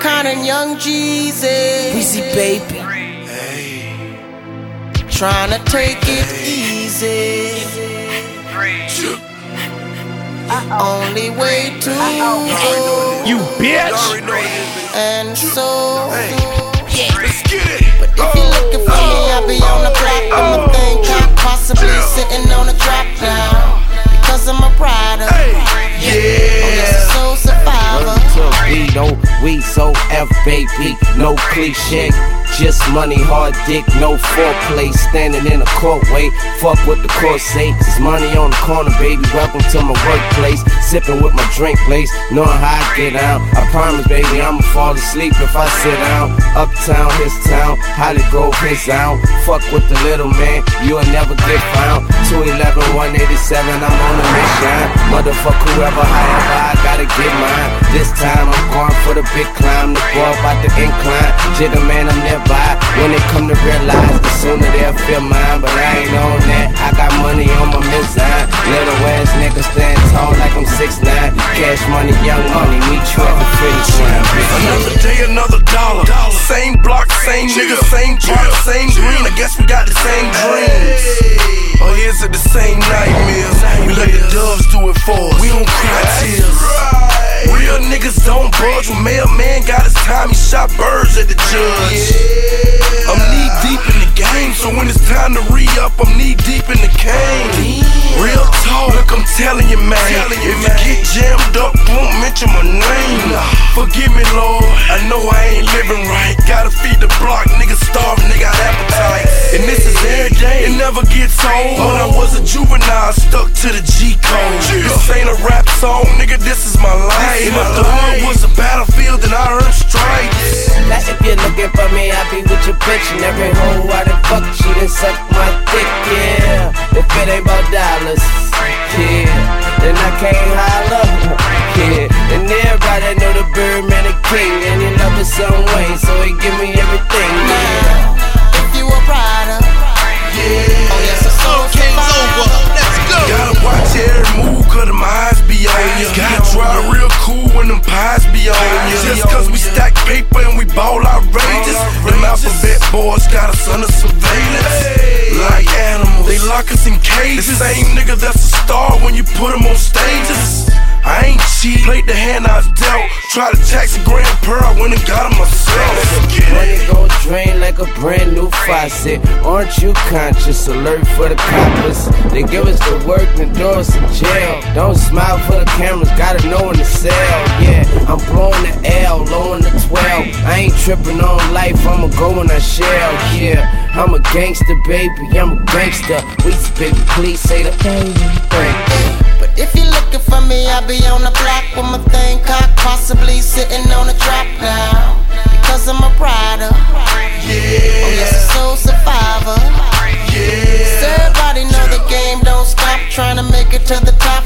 Akon and Young Jeezy. Weezy baby. Tryna take it easy. Only way to go. You bitch. And so, Let's get it. but if you're looking for me, I'll be on the block with my thing cocked, possibly sitting on a drop now. Because I'm a rider. Oh yes, a soul survivor. We so F baby, no cliche. Just money, hard dick, no foreplay. Standing in the courtway, fuck what the court say. It's money on the corner, baby, welcome to my workplace. Sipping with my drink lace, knowing how I get out. I promise, baby, I'ma fall asleep if I sit down. Uptown, his town, Hollywood, his sound. Fuck with the little man, you'll never get found. 211, 187, I'm on a mission. Motherfuck whoever, however, I gotta get mine. This time I'm going for the big climb, to go up out the incline. Jigga man, I'm nearby. When they come to realize, the sooner they'll feel mine. But I ain't on that, I got money on my mizine. Little ass nigga stand tall like I'm 6'9". Cash money, young money, meet you at the finish line. Another day, another dollar. Same block, same nigga, same drop, same green. I guess we got the same dreams. Or is it the same nightmares? We let the doves do it for us. We don't cry tears. Real niggas don't budge. When mailman got his time, he shot birds at the judge. I'm knee deep in the game, so when it's time to re-up, I'm knee deep in the cane. Real talk, look, I'm telling you, man. If you get jammed up, won't mention my name. Forgive me, Lord, I know I ain't living right. Gotta feed the block, niggas starving, they got appetite. And this is every day, it never gets old. When I was a juvenile, stuck to the G code. This ain't a rap song, nigga, this is my life. And if the hood was a battlefield, then I earned stripes. Now if you're looking for me, I be with your bitch. And every hoe I done fuck, she done suck my dick, yeah. If it ain't about dollars, yeah, then I can't holler, yeah. And everybody know the Birdman the king, and he love it some way, so he give me everything, yeah. If you a rider, oh yes, a soul survivor. Let's go. Gotta watch every move, cause them eyes be on you. Gotta drive real cool when them pies be on you. Just cause we stack paper and we ball outrageous, them alphabet boys got us under surveillance. Like animals, they lock us in cages. The same nigga that's a star when you put him on stages. I ain't cheat, played the hand I was dealt. Tried to tax a grand per, I went and got him myself. Money gon' drain like a brand new faucet. Aren't you conscious? Alert for the coppers. They give us the work and throw us in jail. Don't smile for the cameras, gotta know when to sell. Yeah, I'm blowing the L, low in the 12. I ain't tripping on life, I'ma go when I shell. Yeah, I'm a gangster, baby, I'm a gangster. We baby, please say the But if you're looking for me, I'll be on the block with my thing cocked, possibly sitting on a drop now. Because I'm a rider. Oh yes, a soul survivor. So everybody know the game don't stop, trying to make it to the top.